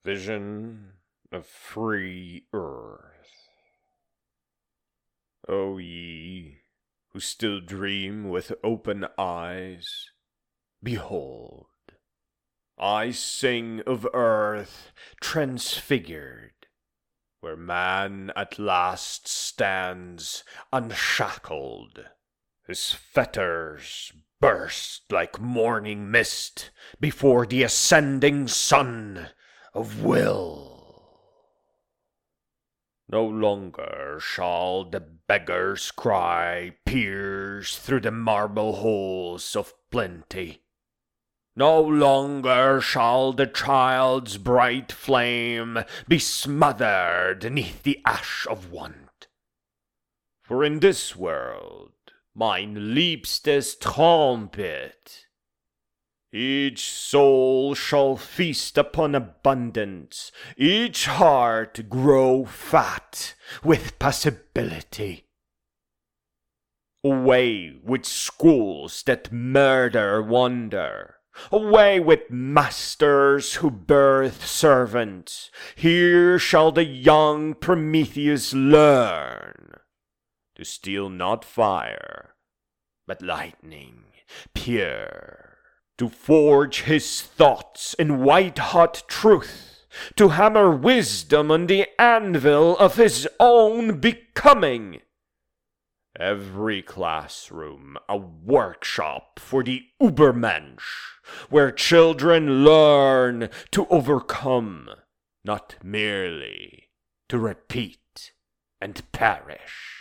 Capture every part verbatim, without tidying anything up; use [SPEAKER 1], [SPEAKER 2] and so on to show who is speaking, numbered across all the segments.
[SPEAKER 1] Vision of free earth. O ye who still dream with open eyes, behold, I sing of earth transfigured, where man at last stands unshackled. His fetters burst like morning mist before the ascending sun of will. No longer shall the beggar's cry pierce through the marble holes of plenty. No longer shall the child's bright flame be smothered neath the ash of want. For in this world mine liebstes trumpet, each soul shall feast upon abundance, each heart grow fat with possibility. Away with schools that murder wonder, away with masters who birth servants. Here shall the young Prometheus learn to steal not fire, but lightning pure, to forge his thoughts in white-hot truth, to hammer wisdom on the anvil of his own becoming. Every classroom a workshop for the Übermensch, where children learn to overcome, not merely to repeat and perish.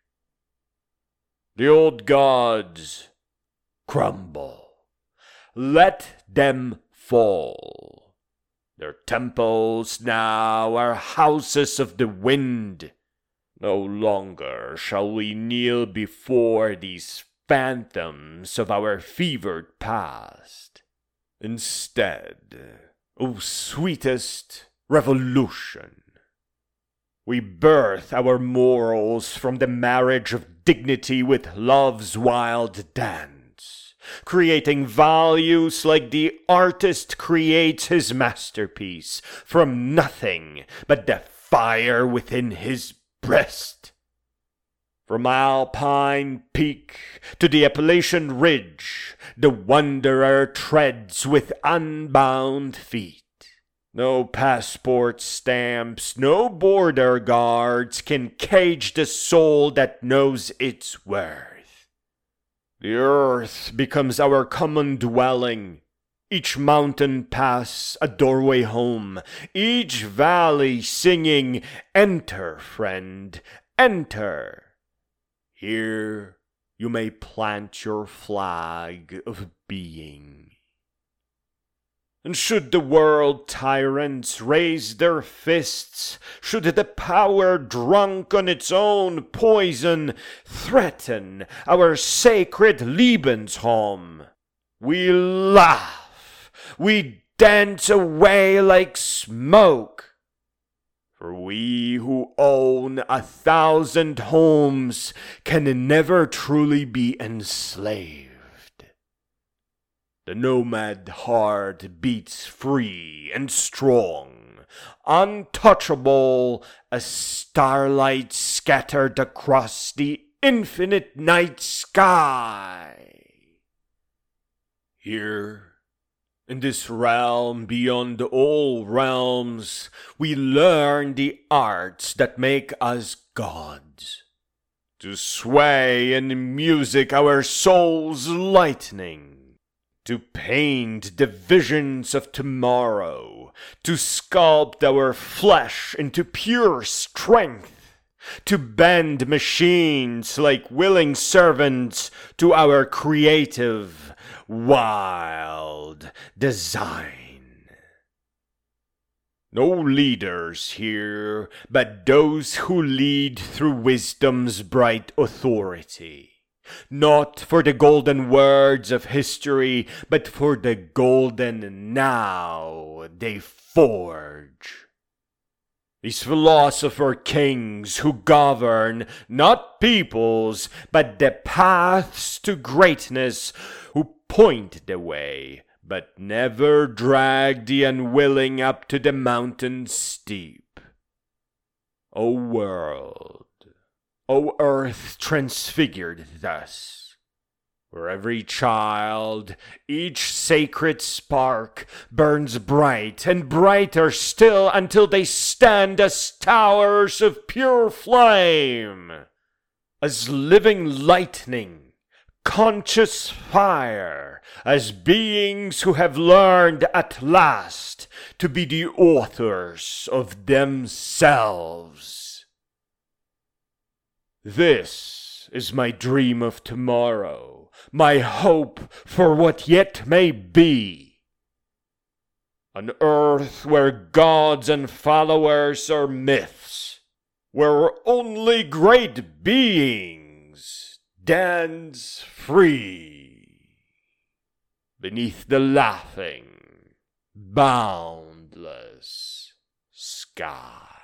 [SPEAKER 1] The old gods crumble. Let them fall. Their temples now are houses of the wind. No longer shall we kneel before these phantoms of our fevered past. Instead, O sweetest revolution, we birth our morals from the marriage of dignity with love's wild dance, creating values like the artist creates his masterpiece from nothing but the fire within his breast. From Alpine Peak to the Appalachian Ridge, the wanderer treads with unbound feet. No passport stamps, no border guards can cage the soul that knows its worth. The earth becomes our common dwelling, each mountain pass a doorway home, each valley singing, "Enter, friend, enter." Here you may plant your flag of being. And should the world tyrants raise their fists, should the power drunk on its own poison threaten our sacred Lebensraum, we laugh, we dance away like smoke. For we who own a thousand homes can never truly be enslaved. The nomad heart beats free and strong, untouchable as starlight scattered across the infinite night sky. Here, in this realm beyond all realms, we learn the arts that make us gods. To sway in music our souls' lightning, to paint the visions of tomorrow, to sculpt our flesh into pure strength, to bend machines like willing servants to our creative, wild design. No leaders here, but those who lead through wisdom's bright authority. Not for the golden words of history, but for the golden now they forge. These philosopher kings who govern not peoples, but the paths to greatness, who point the way but never drag the unwilling up to the mountain steep. O world, O earth transfigured thus, where every child, each sacred spark, burns bright and brighter still until they stand as towers of pure flame, as living lightning, conscious fire, as beings who have learned at last to be the authors of themselves. This is my dream of tomorrow, my hope for what yet may be. An earth where gods and followers are myths, where only great beings dance free beneath the laughing, boundless sky.